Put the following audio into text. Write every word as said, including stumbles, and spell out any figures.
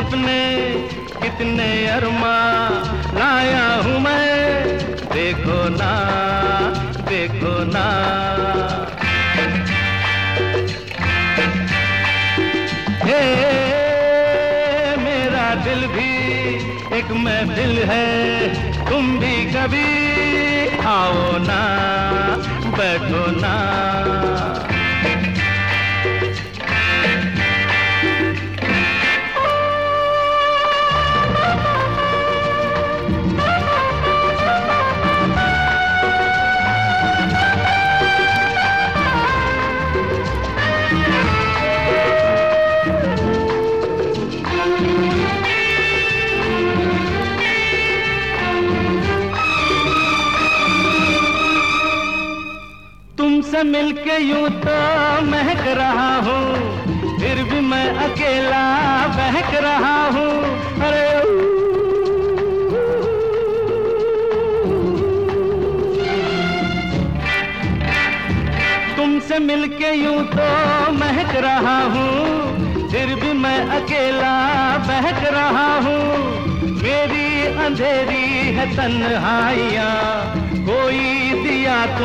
सपने कितने अरमा लाया हूँ मैं, देखो ना देखो ना। हे मेरा दिल भी एक महफिल है, तुम भी कभी आओ ना, बैठो ना। तुमसे मिलके यूं तो महक रहा हूँ, फिर भी मैं अकेला बहक रहा हूँ। अरे तुमसे मिलके यूं तो महक रहा हूँ, फिर भी मैं अकेला बहक रहा हूँ। मेरी अंधेरी है तन्हाइयाँ, कोई दिया